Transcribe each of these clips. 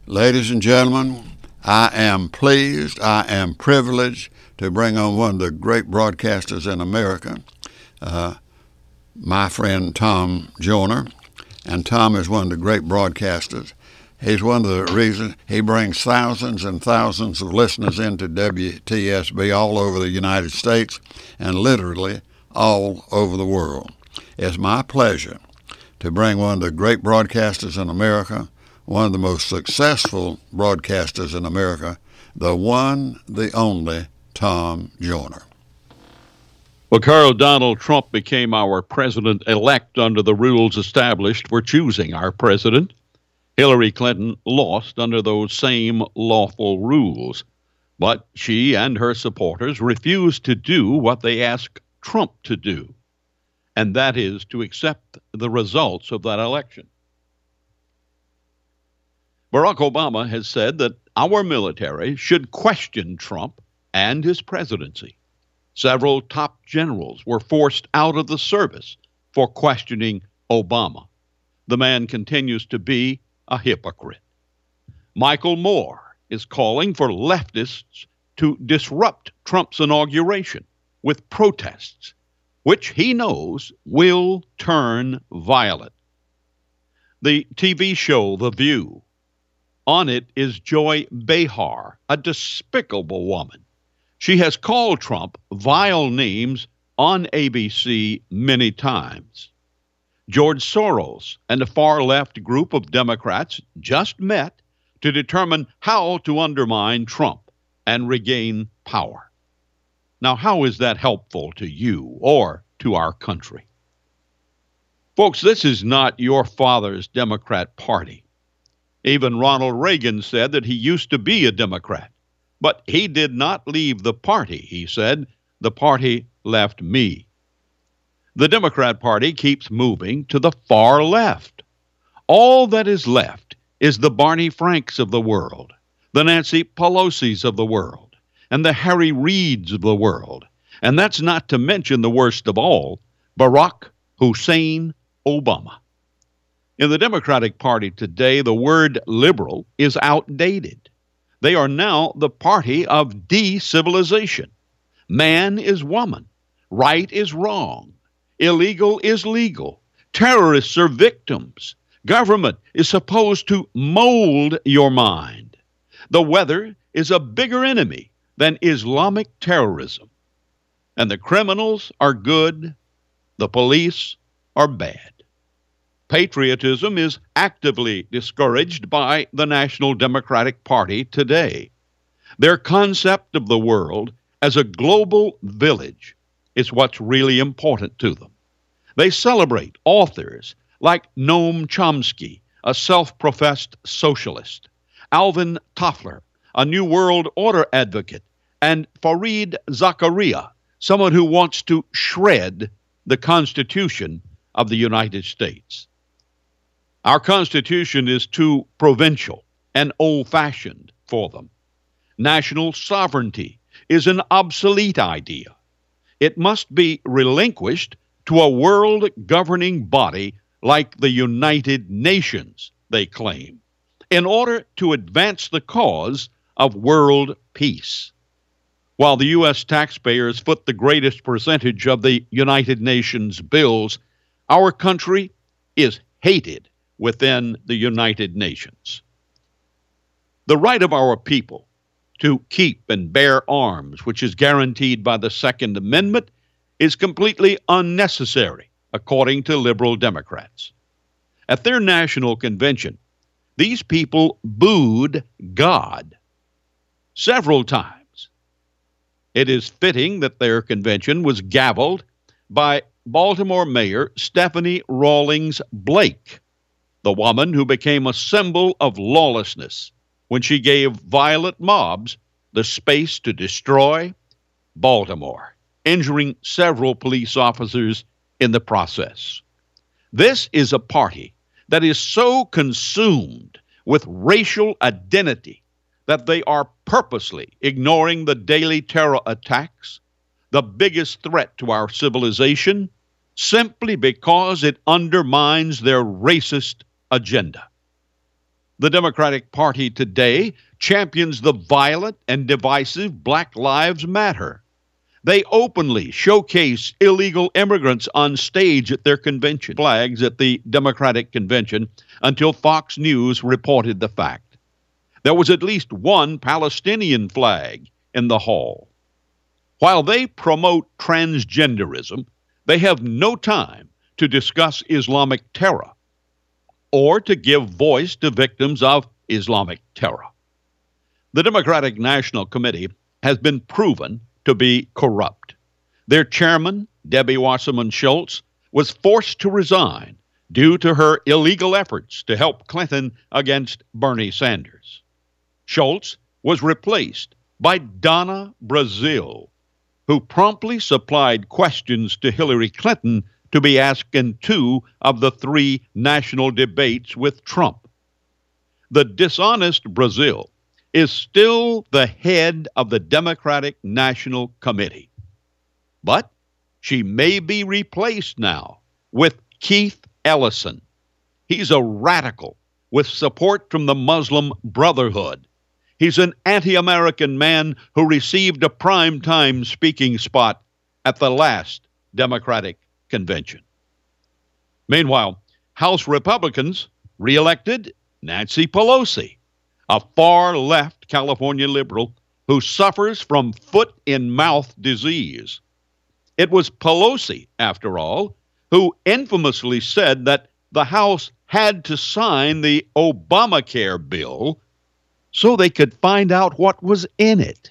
Ladies and gentlemen, I am pleased, I am privileged to bring on one of the great broadcasters in America, my friend Tom Joyner. And Tom is one of the great broadcasters. He's one of the reasons he brings thousands and thousands of listeners into WTSB all over the United States and literally all over the world. It's my pleasure to bring one of the great broadcasters in America, one of the most successful broadcasters in America, the one, the only Tom Joyner. Well, Carl, Donald Trump became our president-elect under the rules established for choosing our president. Hillary Clinton lost under those same lawful rules, but she and her supporters refused to do what they asked Trump to do, and that is to accept the results of that election. Barack Obama has said that our military should question Trump and his presidency. Several top generals were forced out of the service for questioning Obama. The man continues to be a hypocrite. Michael Moore is calling for leftists to disrupt Trump's inauguration with protests, which he knows will turn violent. The TV show The View, on it is Joy Behar, a despicable woman. She has called Trump vile names on ABC many times. George Soros and a far-left group of Democrats just met to determine how to undermine Trump and regain power. Now, how is that helpful to you or to our country? Folks, this is not your father's Democrat Party. Even Ronald Reagan said that he used to be a Democrat, but he did not leave the party. He said, "The party left me." The Democrat Party keeps moving to the far left. All that is left is the Barney Franks of the world, the Nancy Pelosi's of the world, and the Harry Reids of the world. And that's not to mention the worst of all, Barack Hussein Obama. In the Democratic Party today, the word liberal is outdated. They are now the party of de-civilization. Man is woman. Right is wrong. Illegal is legal. Terrorists are victims. Government is supposed to mold your mind. The weather is a bigger enemy than Islamic terrorism. And the criminals are good. The police are bad. Patriotism is actively discouraged by the National Democratic Party today. Their concept of the world as a global village is what's really important to them. They celebrate authors like Noam Chomsky, a self-professed socialist, Alvin Toffler, a New World Order advocate, and Fareed Zakaria, someone who wants to shred the Constitution of the United States. Our Constitution is too provincial and old-fashioned for them. National sovereignty is an obsolete idea. It must be relinquished to a world governing body like the United Nations, they claim, in order to advance the cause of world peace. While the U.S. taxpayers foot the greatest percentage of the United Nations bills, our country is hated within the United Nations. The right of our people to keep and bear arms, which is guaranteed by the Second Amendment, is completely unnecessary, according to liberal Democrats. At their national convention, these people booed God several times. It is fitting that their convention was gavelled by Baltimore Mayor Stephanie Rawlings Blake, the woman who became a symbol of lawlessness when she gave violent mobs the space to destroy Baltimore, injuring several police officers in the process. This is a party that is so consumed with racial identity that they are purposely ignoring the daily terror attacks, the biggest threat to our civilization, simply because it undermines their racist agenda. The Democratic Party today champions the violent and divisive Black Lives Matter. They openly showcase illegal immigrants on stage at their convention, flags at the Democratic convention, until Fox News reported the fact. There was at least one Palestinian flag in the hall. While they promote transgenderism, they have no time to discuss Islamic terror or to give voice to victims of Islamic terror. The Democratic National Committee has been proven to be corrupt. Their chairman, Debbie Wasserman Schultz, was forced to resign due to her illegal efforts to help Clinton against Bernie Sanders. Schultz was replaced by Donna Brazile, who promptly supplied questions to Hillary Clinton to be asked in 2 of the 3 national debates with Trump. The dishonest Brazile is still the head of the Democratic National Committee. But she may be replaced now with Keith Ellison. He's a radical with support from the Muslim Brotherhood. He's an anti-American man who received a prime-time speaking spot at the last Democratic convention. Meanwhile, House Republicans reelected Nancy Pelosi, a far-left California liberal who suffers from foot-in-mouth disease. It was Pelosi, after all, who infamously said that the House had to sign the Obamacare bill so they could find out what was in it.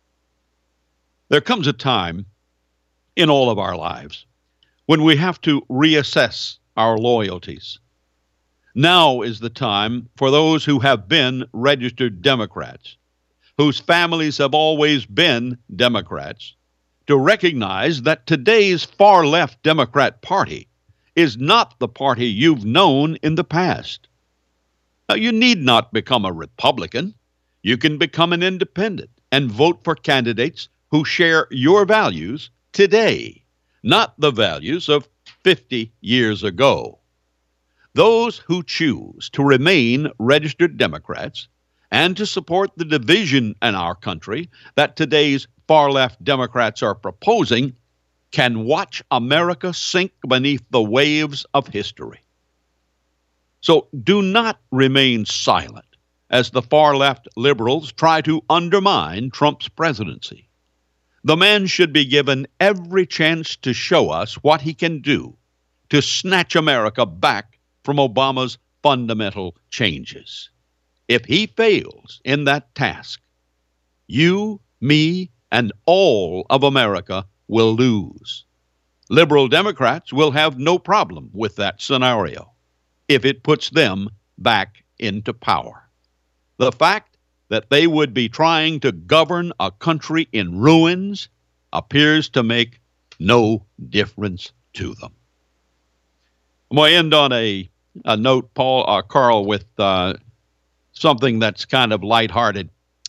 There comes a time in all of our lives when we have to reassess our loyalties. Now is the time for those who have been registered Democrats, whose families have always been Democrats, to recognize that today's far-left Democrat Party is not the party you've known in the past. Now, you need not become a Republican. You can become an independent and vote for candidates who share your values today, not the values of 50 years ago. Those who choose to remain registered Democrats and to support the division in our country that today's far-left Democrats are proposing can watch America sink beneath the waves of history. So do not remain silent as the far-left liberals try to undermine Trump's presidency. The man should be given every chance to show us what he can do to snatch America back from Obama's fundamental changes. If he fails in that task, you, me, and all of America will lose. Liberal Democrats will have no problem with that scenario if it puts them back into power. The fact that they would be trying to govern a country in ruins appears to make no difference to them. I'm going to end on a note, Carl, with something that's kind of lighthearted.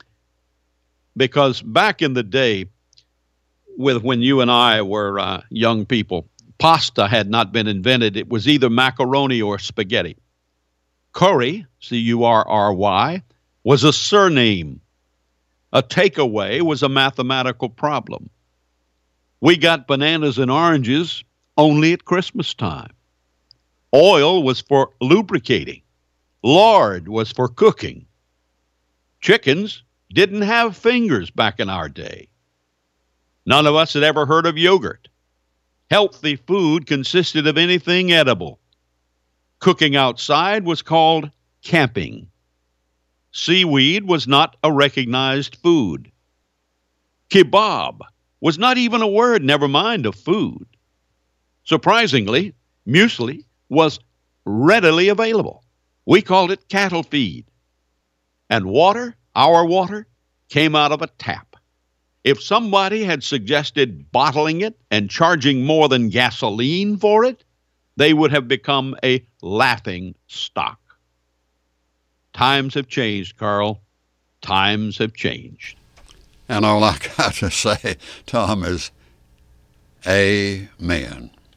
Because back in the day, when you and I were young people, pasta had not been invented. It was either macaroni or spaghetti. Curry, C-U-R-R-Y, was a surname. A takeaway was a mathematical problem. We got bananas and oranges only at Christmas time. Oil was for lubricating. Lard was for cooking. Chickens didn't have fingers back in our day. None of us had ever heard of yogurt. Healthy food consisted of anything edible. Cooking outside was called camping. Seaweed was not a recognized food. Kebab was not even a word, never mind a food. Surprisingly, muesli was readily available. We called it cattle feed. And water, our water, came out of a tap. If somebody had suggested bottling it and charging more than gasoline for it, they would have become a laughing stock. Times have changed, Carl. Times have changed. And all I got to say, Tom, is amen.